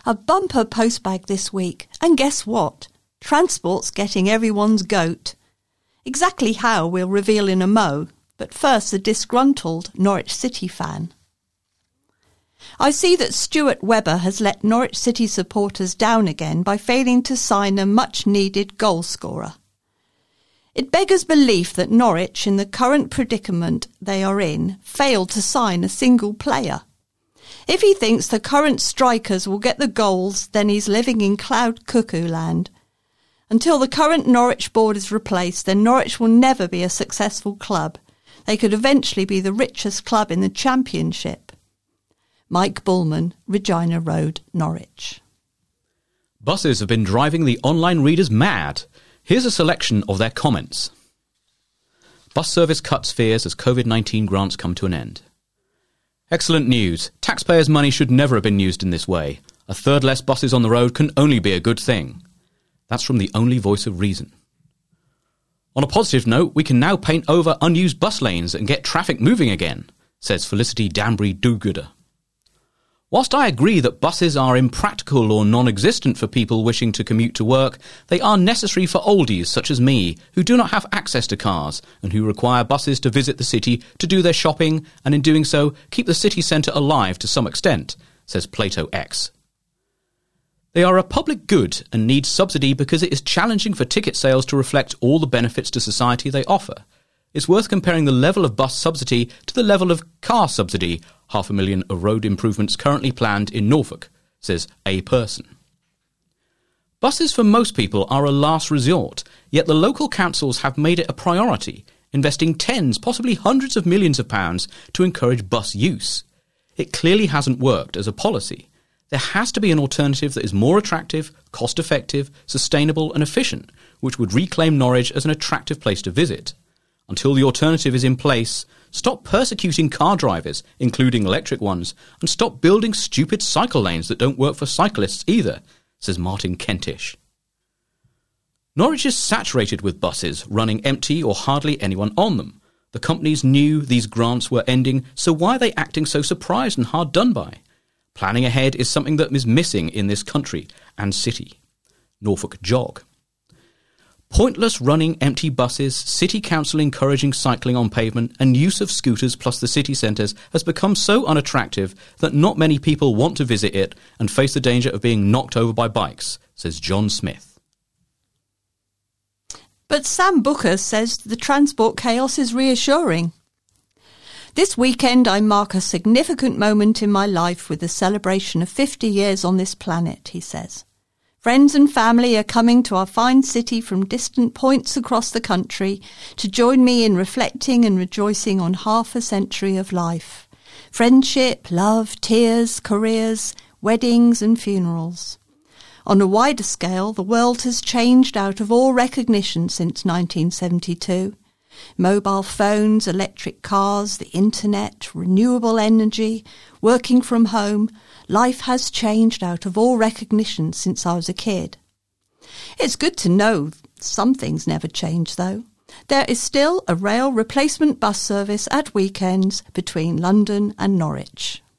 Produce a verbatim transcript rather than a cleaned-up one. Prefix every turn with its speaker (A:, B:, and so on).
A: A bumper postbag this week, and guess what? Transport's getting everyone's goat. Exactly how we'll reveal in a mo, but first a disgruntled Norwich City fan. I see that Stuart Webber has let Norwich City supporters down again by failing to sign a much-needed goal scorer. It beggars belief that Norwich, in the current predicament they are in, failed to sign a single player. If he thinks the current strikers will get the goals, then he's living in cloud cuckoo land. Until the current Norwich board is replaced, then Norwich will never be a successful club. They could eventually be the richest club in the Championship. Mike Bullman, Regina Road, Norwich.
B: Buses have been driving the online readers mad. Here's a selection of their comments. Bus service cuts fears as covid nineteen grants come to an end. Excellent news. Taxpayers' money should never have been used in this way. A third less buses on the road can only be a good thing. That's from the only voice of reason. On a positive note, we can now paint over unused bus lanes and get traffic moving again, says Felicity Danbury do-gooder. Whilst I agree that buses are impractical or non-existent for people wishing to commute to work, they are necessary for oldies such as me, who do not have access to cars and who require buses to visit the city to do their shopping and in doing so keep the city centre alive to some extent, says Plato X. They are a public good and need subsidy because it is challenging for ticket sales to reflect all the benefits to society they offer. It's worth comparing the level of bus subsidy to the level of car subsidy, half a million of road improvements currently planned in Norfolk, says a person. Buses for most people are a last resort, yet the local councils have made it a priority, investing tens, possibly hundreds of millions of pounds to encourage bus use. It clearly hasn't worked as a policy. There has to be an alternative that is more attractive, cost-effective, sustainable and efficient, which would reclaim Norwich as an attractive place to visit. Until the alternative is in place, stop persecuting car drivers, including electric ones, and stop building stupid cycle lanes that don't work for cyclists either, says Martin Kentish. Norwich is saturated with buses, running empty or hardly anyone on them. The companies knew these grants were ending, so why are they acting so surprised and hard done by? Planning ahead is something that is missing in this country and city. Norfolk Jog. Pointless running empty buses, city council encouraging cycling on pavement and use of scooters plus the city centres has become so unattractive that not many people want to visit it and face the danger of being knocked over by bikes, says John Smith.
A: But Sam Booker says the transport chaos is reassuring. This weekend I mark a significant moment in my life with the celebration of fifty years on this planet, he says. Friends and family are coming to our fine city from distant points across the country to join me in reflecting and rejoicing on half a century of life. Friendship, love, tears, careers, weddings and funerals. On a wider scale, the world has changed out of all recognition since nineteen seventy-two. Mobile phones, electric cars, the internet, renewable energy, working from home, life has changed out of all recognition since I was a kid. It's good to know some things never change, though. There is still a rail replacement bus service at weekends between London and Norwich.